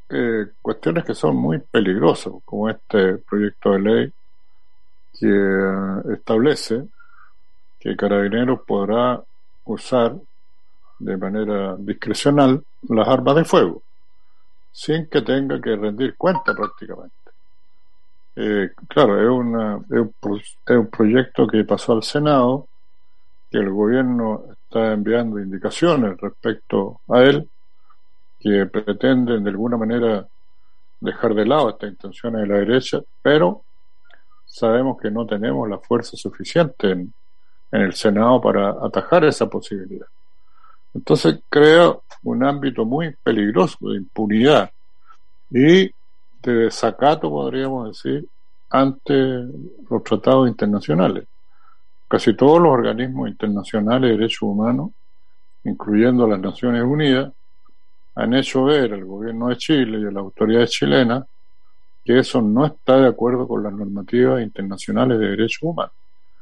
cuestiones que son muy peligrosas, como este proyecto de ley que establece que Carabineros podrá usar de manera discrecional las armas de fuego, sin que tenga que rendir cuenta prácticamente. Claro, es un proyecto que pasó al Senado, que el gobierno está enviando indicaciones respecto a él, que pretenden de alguna manera dejar de lado estas intenciones de la derecha, pero sabemos que no tenemos la fuerza suficiente en el Senado para atajar esa posibilidad. Entonces crea un ámbito muy peligroso de impunidad y de desacato, podríamos decir, ante los tratados internacionales. Casi todos los organismos internacionales de derechos humanos, incluyendo las Naciones Unidas, han hecho ver al gobierno de Chile y a las autoridades chilenas que eso no está de acuerdo con las normativas internacionales de derechos humanos.